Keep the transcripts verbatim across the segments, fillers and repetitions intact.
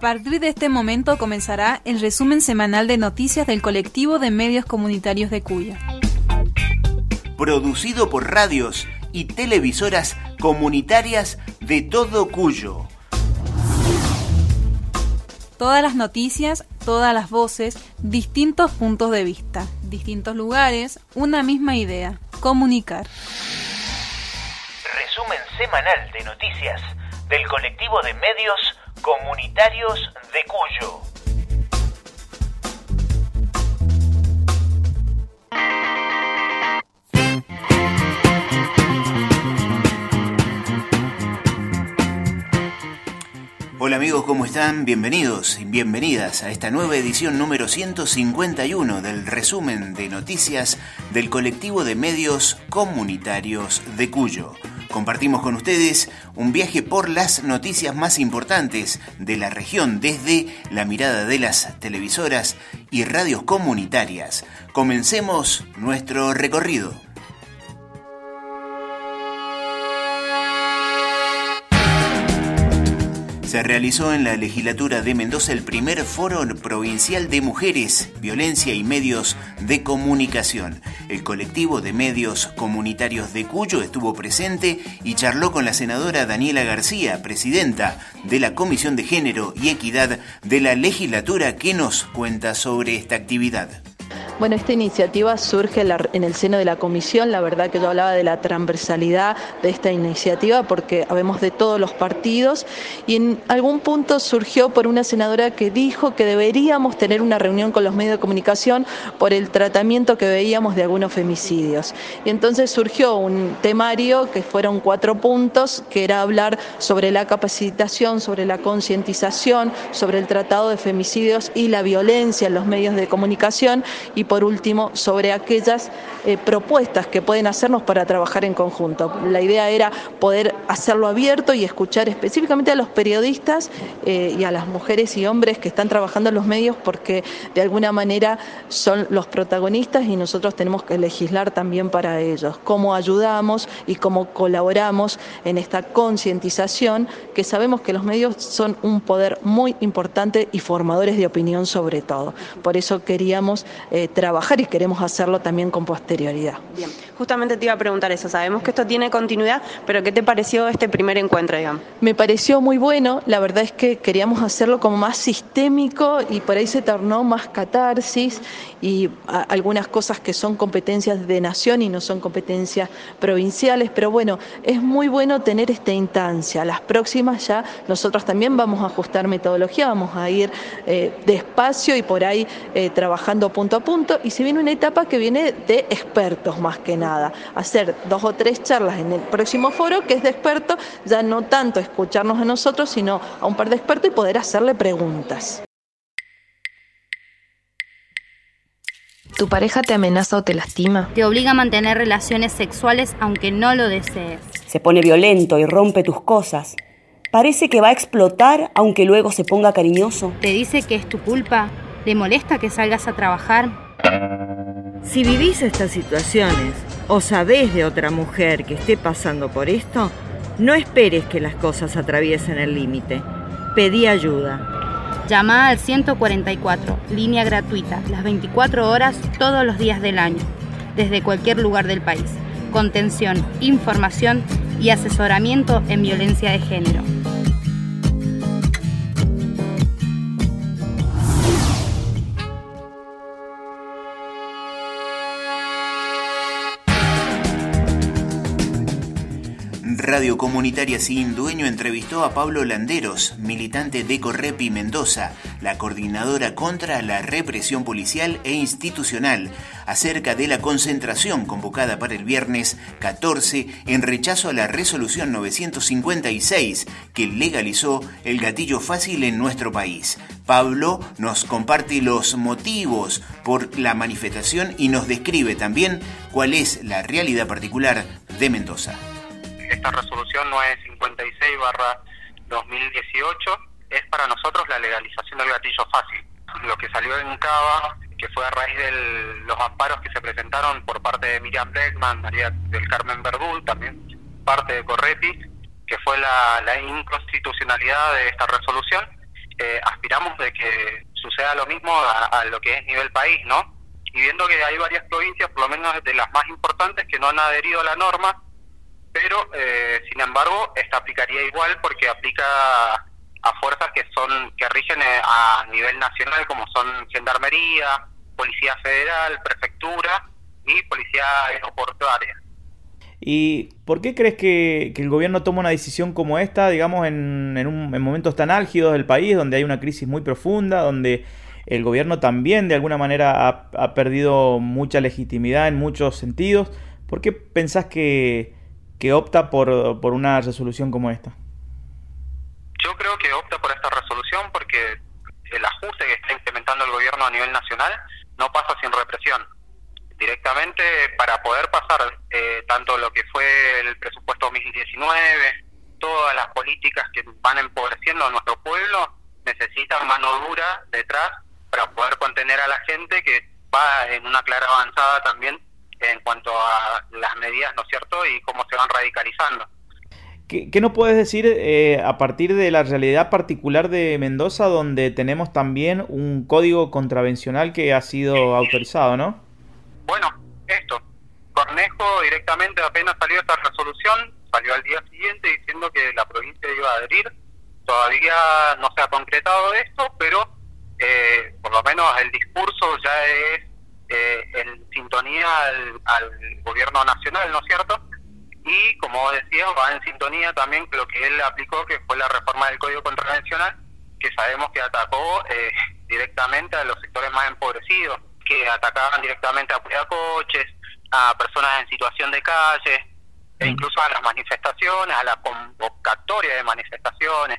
partir de este momento comenzará el resumen semanal de noticias del colectivo de medios comunitarios de Cuyo. Producido por radios y televisoras comunitarias de todo Cuyo. Todas las noticias, todas las voces, distintos puntos de vista, distintos lugares, una misma idea, comunicar. Resumen semanal de noticias del colectivo de medios comunitarios de Cuyo. Hola amigos, ¿cómo están? Bienvenidos y bienvenidas a esta nueva edición número ciento cincuenta y uno del resumen de noticias del colectivo de medios comunitarios de Cuyo. Compartimos con ustedes un viaje por las noticias más importantes de la región desde la mirada de las televisoras y radios comunitarias. Comencemos nuestro recorrido. Se realizó en la legislatura de Mendoza el primer foro provincial de mujeres, violencia y medios de comunicación. El colectivo de medios comunitarios de Cuyo estuvo presente y charló con la senadora Daniela García, presidenta de la Comisión de Género y Equidad de la legislatura, que nos cuenta sobre esta actividad. Bueno, esta iniciativa surge en el seno de la comisión. La verdad que yo hablaba de la transversalidad de esta iniciativa porque habemos de todos los partidos y en algún punto surgió por una senadora que dijo que deberíamos tener una reunión con los medios de comunicación por el tratamiento que veíamos de algunos femicidios. Y entonces surgió un temario que fueron cuatro puntos, que era hablar sobre la capacitación, sobre la concientización, sobre el tratado de femicidios y la violencia en los medios de comunicación y por último, sobre aquellas eh, propuestas que pueden hacernos para trabajar en conjunto. La idea era poder hacerlo abierto y escuchar específicamente a los periodistas eh, y a las mujeres y hombres que están trabajando en los medios porque de alguna manera son los protagonistas y nosotros tenemos que legislar también para ellos. Cómo ayudamos y cómo colaboramos en esta concientización, que sabemos que los medios son un poder muy importante y formadores de opinión sobre todo. Por eso queríamos eh, trabajar y queremos hacerlo también con posterioridad. Bien, justamente te iba a preguntar eso, sabemos que esto tiene continuidad, pero ¿qué te pareció este primer encuentro, digamos? Me pareció muy bueno, la verdad es que queríamos hacerlo como más sistémico y por ahí se tornó más catarsis y a, algunas cosas que son competencias de nación y no son competencias provinciales, pero bueno, es muy bueno tener esta instancia. Las próximas ya nosotros también vamos a ajustar metodología, vamos a ir eh, despacio y por ahí eh, trabajando punto a punto. Y se viene una etapa que viene de expertos más que nada, hacer dos o tres charlas en el próximo foro que es de expertos, ya no tanto escucharnos a nosotros, sino a un par de expertos y poder hacerle preguntas. ¿Tu pareja te amenaza o te lastima? Te obliga a mantener relaciones sexuales aunque no lo desees. Se pone violento y rompe tus cosas. Parece que va a explotar aunque luego se ponga cariñoso. Te dice que es tu culpa. ¿Le molesta que salgas a trabajar? Si vivís estas situaciones o sabés de otra mujer que esté pasando por esto, no esperes que las cosas atraviesen el límite. Pedí ayuda. Llama al ciento cuarenta y cuatro, línea gratuita, las veinticuatro horas todos los días del año, desde cualquier lugar del país. Contención, información y asesoramiento en violencia de género. Radio Comunitaria Sin Dueño entrevistó a Pablo Landeros, militante de Correpi Mendoza, la coordinadora contra la represión policial e institucional, acerca de la concentración convocada para el viernes catorce en rechazo a la resolución novecientos cincuenta y seis que legalizó el gatillo fácil en nuestro país. Pablo nos comparte los motivos por la manifestación y nos describe también cuál es la realidad particular de Mendoza. Esta resolución nueve cincuenta y seis barra dos mil dieciocho es para nosotros la legalización del gatillo fácil. Lo que salió en Cava, que fue a raíz de los amparos que se presentaron por parte de Miriam Bregman, María del Carmen Verdul, también parte de Correpi, que fue la, la inconstitucionalidad de esta resolución, eh, aspiramos de que suceda lo mismo a, a lo que es nivel país, ¿no? Y viendo que hay varias provincias, por lo menos de las más importantes, que no han adherido a la norma, pero eh, sin embargo esta aplicaría igual porque aplica a fuerzas que son que rigen a nivel nacional, como son Gendarmería, Policía Federal, Prefectura y Policía Aeroportuaria. ¿Y por qué crees que, que el gobierno toma una decisión como esta, digamos, en, en, un, en momentos tan álgidos del país, donde hay una crisis muy profunda, donde el gobierno también de alguna manera ha, ha perdido mucha legitimidad en muchos sentidos? ¿Por qué pensás que, que opta por, por una resolución como esta? Yo creo que opta por esta resolución porque el ajuste que está implementando el gobierno a nivel nacional no pasa sin represión. Directamente, para poder pasar eh, tanto lo que fue el presupuesto dos mil diecinueve, todas las políticas que van empobreciendo a nuestro pueblo, necesitan mano dura detrás para poder contener a la gente, que va en una clara avanzada también en cuanto a las medidas, ¿no es cierto?, y cómo se van radicalizando. ¿Qué, qué nos puedes decir eh, a partir de la realidad particular de Mendoza, donde tenemos también un código contravencional que ha sido autorizado, ¿no? Bueno, esto, Cornejo directamente apenas salió esta resolución, salió al día siguiente diciendo que la provincia iba a adherir. Todavía no se ha concretado esto, pero eh, por lo menos el discurso ya es eh, en sintonía al, al gobierno nacional, ¿no es cierto? Y como decía, va en sintonía también con lo que él aplicó, que fue la reforma del Código Contravencional, que sabemos que atacó eh, directamente a los sectores más empobrecidos, que atacaban directamente a cuidacoches, a personas en situación de calle, e incluso a las manifestaciones, a la convocatoria de manifestaciones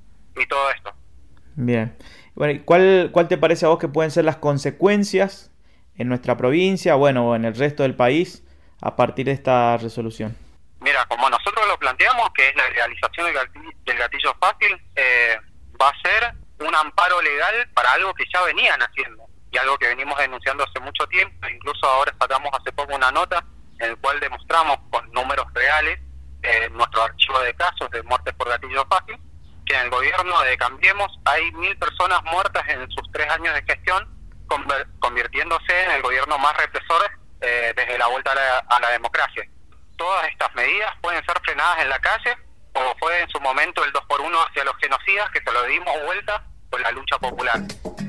y todo esto. Bien. Bueno, ¿cuál, cuál te parece a vos que pueden ser las consecuencias en nuestra provincia, bueno, o en el resto del país, a partir de esta resolución? Mira, como nosotros lo planteamos, que es la legalización del gatillo, del gatillo fácil, eh, va a ser un amparo legal para algo que ya venían haciendo y algo que venimos denunciando hace mucho tiempo. Incluso ahora sacamos hace poco una nota en el cual demostramos con números reales eh, nuestro archivo de casos de muertes por gatillo fácil, que en el gobierno de Cambiemos hay mil personas muertas en sus tres años de gestión, conver- convirtiéndose en el gobierno más represor eh, desde la vuelta a la, a la democracia. Todas estas medidas pueden ser frenadas en la calle, como fue en su momento el dos por uno hacia los genocidas, que se lo dimos vuelta con la lucha popular.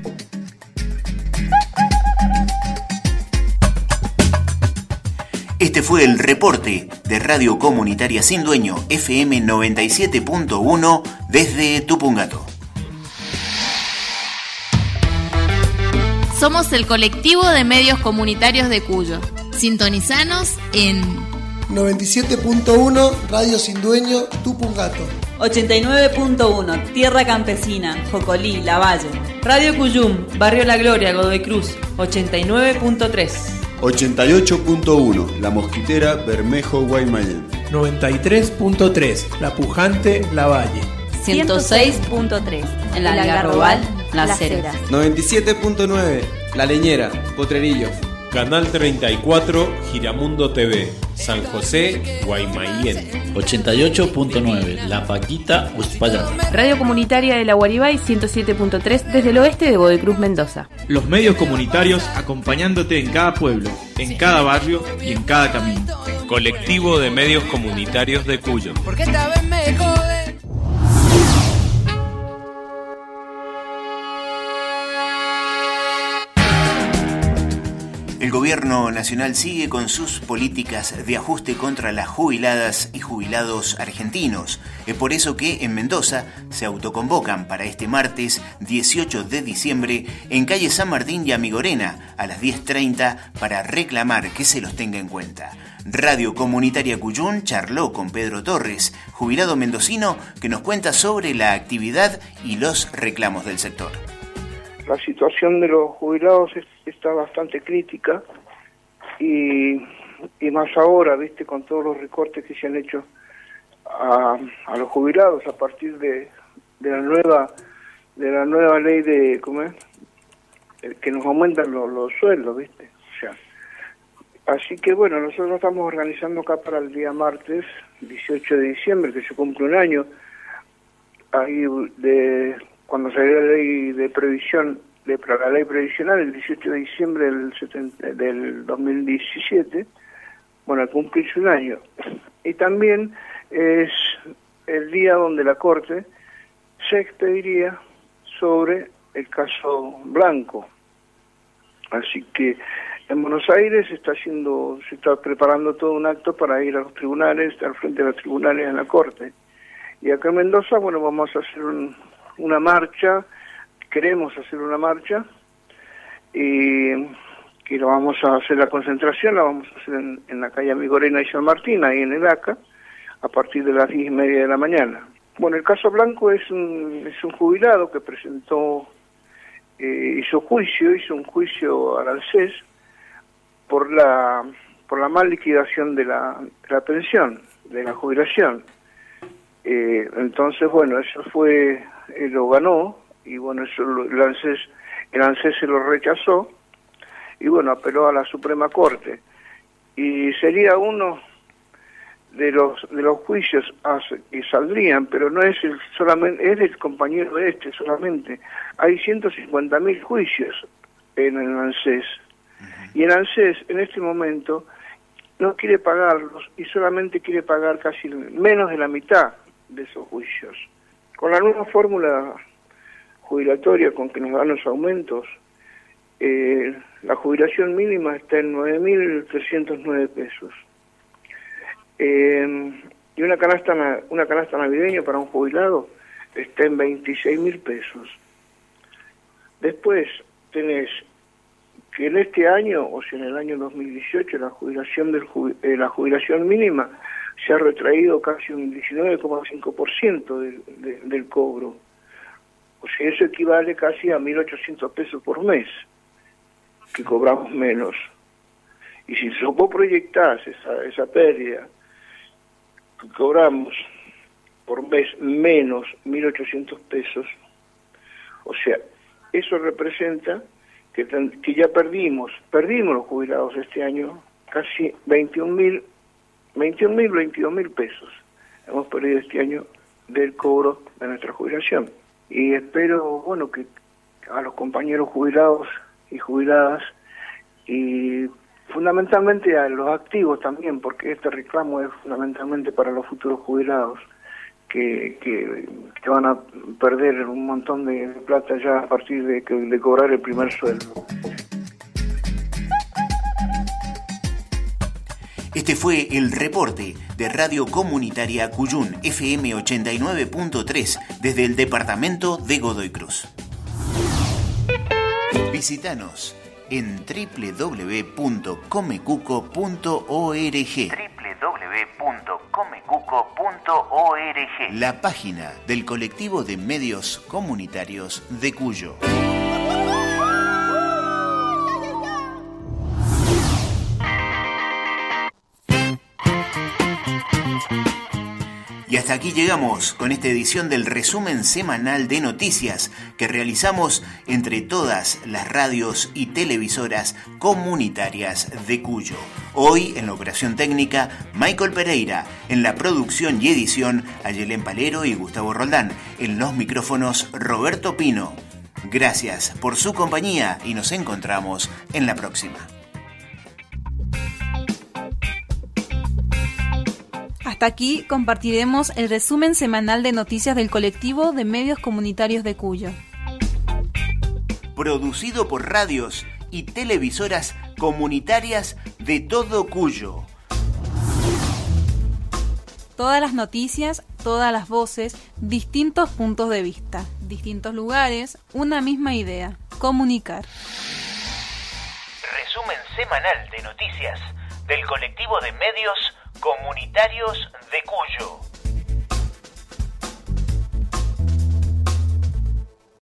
Este fue el reporte de Radio Comunitaria Sin Dueño F M noventa y siete punto uno desde Tupungato. Somos el colectivo de medios comunitarios de Cuyo. Sintonizanos en noventa y siete punto uno Radio Sin Dueño, Tupungato. ochenta y nueve punto uno Tierra Campesina, Jocolí, Lavalle. Radio Cuyum, Barrio La Gloria, Godoy Cruz, ochenta y nueve punto tres. ochenta y ocho punto uno La Mosquitera, Bermejo, Guaymallén. noventa y tres punto tres La Pujante, Lavalle. ciento seis punto tres en la Algarrobal, Las Heras. noventa y siete punto nueve La Leñera, Potrerillos. Canal treinta y cuatro, Giramundo T V, San José, Guaymallén. ochenta y ocho punto nueve La Paquita, Uspallata. Radio Comunitaria de la Guaribay, ciento siete punto tres desde el oeste de Godoy Cruz, Mendoza. Los medios comunitarios acompañándote en cada pueblo, en cada barrio y en cada camino. Colectivo de medios comunitarios de Cuyo. Porque esta vez me jode. El gobierno nacional sigue con sus políticas de ajuste contra las jubiladas y jubilados argentinos. Es por eso que en Mendoza se autoconvocan para este martes dieciocho de diciembre en calle San Martín y Amigorena a las diez treinta para reclamar que se los tenga en cuenta. Radio Comunitaria Cuyún charló con Pedro Torres, jubilado mendocino, que nos cuenta sobre la actividad y los reclamos del sector. La situación de los jubilados es, está bastante crítica y, y más ahora, viste, con todos los recortes que se han hecho a, a los jubilados a partir de, de la nueva de la nueva ley de ¿cómo es? que nos aumentan los, los sueldos, viste. O sea, así que bueno, nosotros estamos organizando acá para el día martes dieciocho de diciembre, que se cumple un año ahí de cuando salió la ley de previsión, de, la ley previsional el dieciocho de diciembre del, setenta, del dos mil diecisiete, bueno, al cumplirse un año. Y también es el día donde la Corte se expediría sobre el caso Blanco. Así que en Buenos Aires se está haciendo, se está preparando todo un acto para ir a los tribunales, al frente de los tribunales en la Corte. Y acá en Mendoza, bueno, vamos a hacer un, una marcha, queremos hacer una marcha, y que lo vamos a hacer la concentración, la vamos a hacer en, en la calle Amigorena y San Martín, ahí en el A C A, a partir de las diez y media de la mañana. Bueno, el caso Blanco es un, es un jubilado que presentó, eh, hizo juicio, hizo un juicio al ANSES por la por la mal liquidación de la, de la pensión, de la jubilación. Eh, entonces, bueno, eso fue, eh, lo ganó, y bueno, eso lo, el ANSES, el ANSES se lo rechazó, y bueno, apeló a la Suprema Corte. Y sería uno de los de los juicios que saldrían, pero no es el solamente, es el compañero este solamente. Hay ciento cincuenta mil juicios en el ANSES, y el ANSES en este momento no quiere pagarlos y solamente quiere pagar casi menos de la mitad de esos juicios. Con la nueva fórmula jubilatoria con que nos dan los aumentos, eh, la jubilación mínima está en nueve mil trescientos nueve pesos. Eh, y una canasta una canasta navideña para un jubilado está en veintiséis mil pesos. Después tenés que en este año, o sea en el año dos mil dieciocho, la jubilación del eh, la jubilación mínima se ha retraído casi un diecinueve coma cinco por ciento del, de, del cobro. O sea, eso equivale casi a mil ochocientos pesos por mes, que cobramos menos. Y si vos proyectás esa, esa pérdida, que cobramos por mes menos mil ochocientos pesos, o sea, eso representa que, que ya perdimos, perdimos los jubilados este año casi veintiún mil, veintiún mil, veintidós mil pesos. Hemos perdido este año del cobro de nuestra jubilación. Y espero, bueno, que a los compañeros jubilados y jubiladas, y fundamentalmente a los activos también, porque este reclamo es fundamentalmente para los futuros jubilados, que, que, que van a perder un montón de plata ya a partir de, de cobrar el primer sueldo. Este fue el reporte de Radio Comunitaria Cuyún, F M ochenta y nueve punto tres, desde el departamento de Godoy Cruz. Visítanos en doble u doble u doble u punto comecuco punto org. doble u doble u doble u punto comecuco punto org. La página del colectivo de medios comunitarios de Cuyo. Y hasta aquí llegamos con esta edición del resumen semanal de noticias que realizamos entre todas las radios y televisoras comunitarias de Cuyo. Hoy en la operación técnica Michael Pereira, en la producción y edición Ayelén Palero y Gustavo Roldán, en los micrófonos Roberto Pino. Gracias por su compañía y nos encontramos en la próxima. Hasta aquí compartiremos el resumen semanal de noticias del colectivo de medios comunitarios de Cuyo. Producido por radios y televisoras comunitarias de todo Cuyo. Todas las noticias, todas las voces, distintos puntos de vista, distintos lugares, una misma idea: comunicar. Resumen semanal de noticias del colectivo de medios comunitarios de Cuyo.